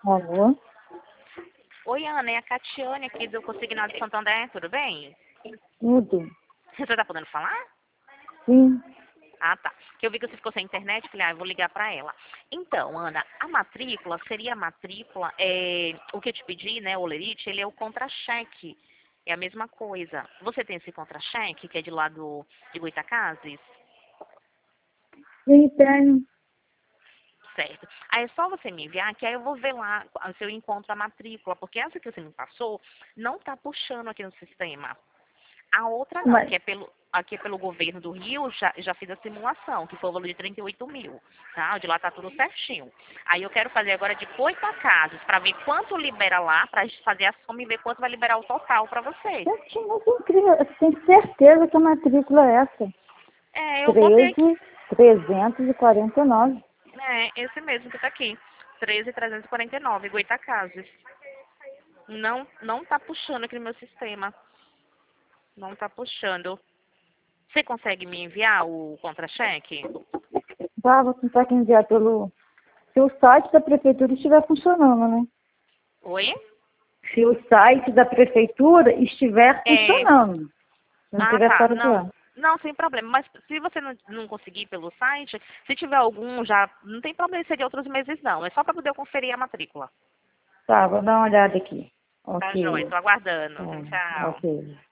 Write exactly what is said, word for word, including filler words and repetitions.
Alô? Oi, Ana, é a Catiane aqui do Consignado de Santander, tudo bem? Tudo? Você tá podendo falar? Sim. Ah, tá. Que eu vi que você ficou sem internet, falei, ah, eu vou ligar pra ela. Então, Ana, a matrícula seria a matrícula, é, o que eu te pedi, né, o Olerite, ele é o contra-cheque. É a mesma coisa. Você tem esse contra-cheque, que é de lá do, de Goitacazes? Sim, tenho. Certo. Aí é só você me enviar, que aí eu vou ver lá se eu encontro a matrícula, porque essa que você me passou não tá puxando aqui no sistema. A outra não, Mas, que é pelo, aqui é pelo governo do Rio, já, já fiz a simulação, que foi o valor de trinta e oito mil, tá? De lá tá tudo certinho. Aí eu quero fazer agora de Goitacazes, para ver quanto libera lá, pra gente fazer a soma e ver quanto vai liberar o total para você. gente, mas é incrível. Eu tenho certeza que a matrícula é essa. É, eu botei aqui. treze, trezentos e quarenta e nove. É, esse mesmo que tá aqui. treze mil trezentos e quarenta e nove, Goitacazes. Não, não tá puxando aqui no meu sistema. Não tá puxando. Você consegue me enviar o contra-cheque? Tá, vou tentar que enviar pelo... Se o site da prefeitura estiver funcionando, né? Oi? Se o site da prefeitura estiver É. funcionando. Se não Ah, estiver tá. fora do Não. ar. Não, sem problema. Mas se você não, não conseguir pelo site, se tiver algum já, não tem problema ser de outros meses não. É só para poder eu conferir a matrícula. Tá, vou dar uma olhada aqui. Tá, joia. Ok. Tô aguardando. Tá, Tchau. ok.